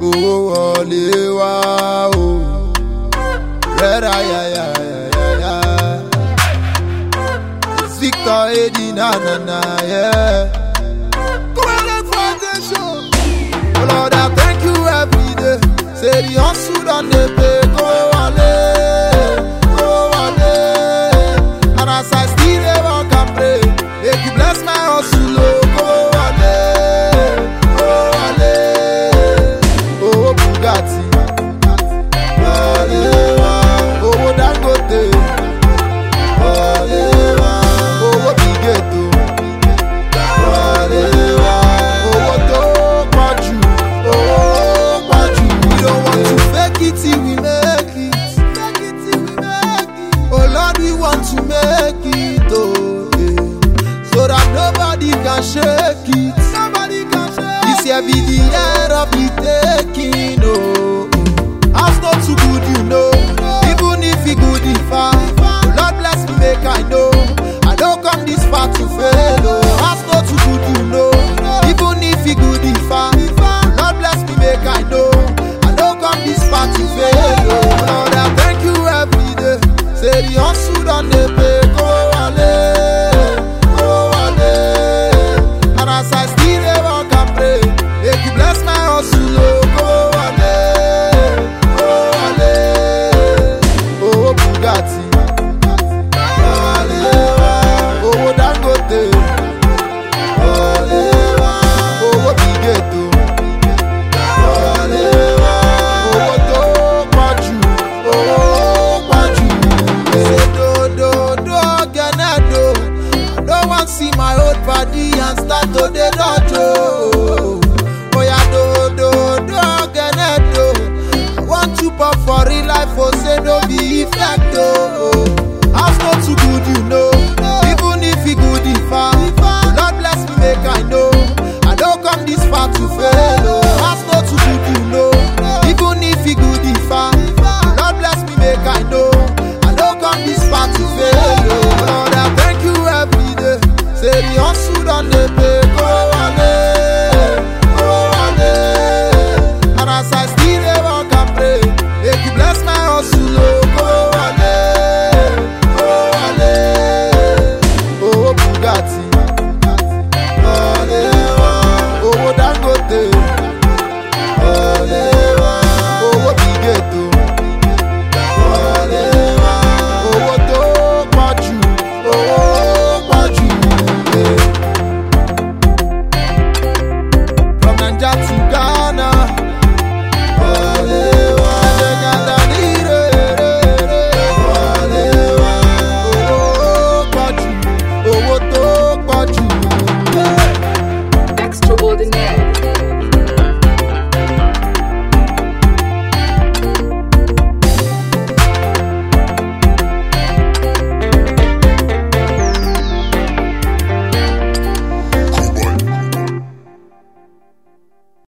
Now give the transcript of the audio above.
owó wọlé wá o. Rẹ́ra yáyáyáyá. It's Victor Edi na yeah. Quality foundation. Oh Lord, I thank you every day. Say the hustle done dey pay, go wọlé, go wọlé. And as I still dey work and pray, make you bless my hustle, oh, go wọlé, go wọlé. Oh Bugatti, wọlé wá. Oh Dangote, wọlé wá. Oh Bigeto, wọlé wá. Oh tó pọ̀jù, oh pọ̀jù. We don't want to fake it till we make it. Fake it till we make it. Oh Lord, we want to make it, oh yeah. So that nobody can shake it. Nobody can shake it. This year be the year of the taking, oh. House not too good, you know. Even if he good, if I, oh Lord bless me, make I know. I don't come this far to fail, oh. House not too good, you know. Even if he good, if I, oh Lord bless me, make I know. I don't come this far to fail, oh. Lord, I thank you every day. Say the hustle done dey pay, go wọlé, go wọlé. And as I still dey work and pray, make you bless my hustle, oh, go wọlé, go wọlé. Oh Bugatti, wọlé wá. Oh Dangote, wọlé wá. Oh Bigeto, wọlé wá. Oh tó pọ̀jù, oh pọ̀jù. Say do Genedo. I don't want see my old body and start to dey dodge, oh. Oh yeah, do Genedo. I want you pop for real life, oh say no be effect, oh. House not too good, you know. Even if he good, if I, oh Lord bless me, make I know. I don't come this far to fail,